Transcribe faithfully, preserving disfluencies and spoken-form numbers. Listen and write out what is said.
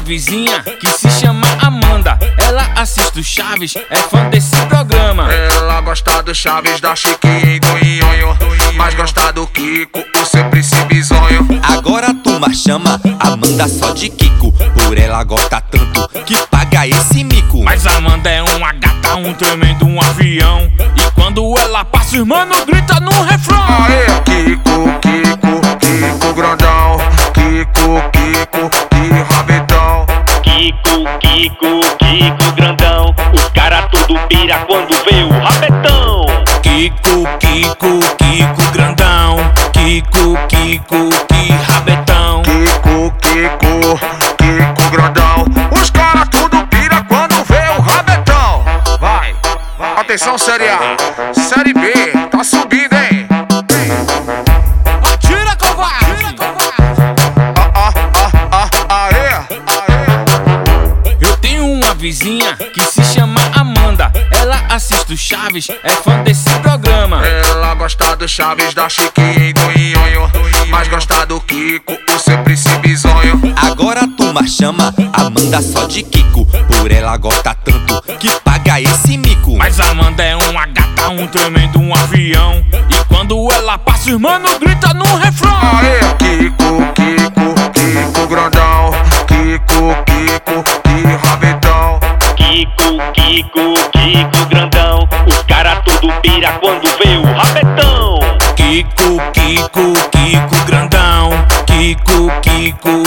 vizinha que se chama Amanda. Ela assiste o Chaves, é fã desse programa. Ela gosta do Chaves, da Chiquinha e do Nhonho, mas gosta do Kiko, o sempre se bisonho. Agora a turma chama Amanda só de Kiko, por ela gosta tanto que paga esse mico. Mas Amanda é uma gata, um tremendo um avião, e quando ela passa os mano grita no refrão. Aê, Kiko, Kiko, Kiko grandão, Kiko, Kiko, que rabetão. Kiko, Kiko, Kiko grandão, os cara tudo pira quando vê o rabetão. Kiko, Kiko, Kiko grandão, Kiko, Kiko, que rabetão. Kiko, Kiko, Kiko grandão, os cara tudo pira quando vê o rabetão. Vai, atenção série A, série B, tá subindo, hein? Atira, covarde! Ah, ah, ah, ah, aê, aê. Eu tenho uma vizinha que se chama Amanda. Ela assiste o Chaves, é fã desse programa. Ela gosta do Chaves, da Chiquinha e do Nhonho, mas gosta do Kiko, o sempre se bisonho. Agora a turma chama Amanda só de Kiko, por ela gosta tanto que paga esse mico. Mas Amanda é uma gata, um tremendo um avião, e quando ela passa os mano grita no refrão. Aê, Kiko, Kiko, Kiko grandão, Kiko, Kiko, que rabetão. Kiko, Kiko, Kiko grandão, os cara tudo pira quando vê o rabetão. Kiko, Kiko, Kiko grandão, Kiko, Kiko,